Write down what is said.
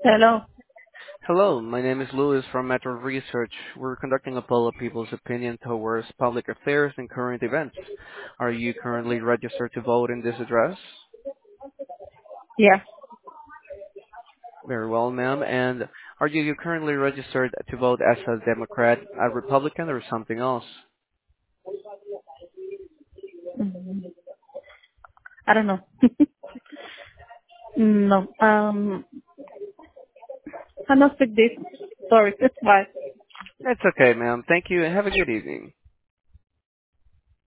Hello. Hello, my name is Louis from Metro Research. We're conducting a poll of people's opinion towards public affairs and current events. Are you currently registered to vote in this address? Yeah. Very well, ma'am. And are you currently registered to vote as a Democrat, a Republican, or something else? Mm, I don't know. No. I must take this. Sorry. Bye. That's okay, ma'am. Thank you and have a good evening.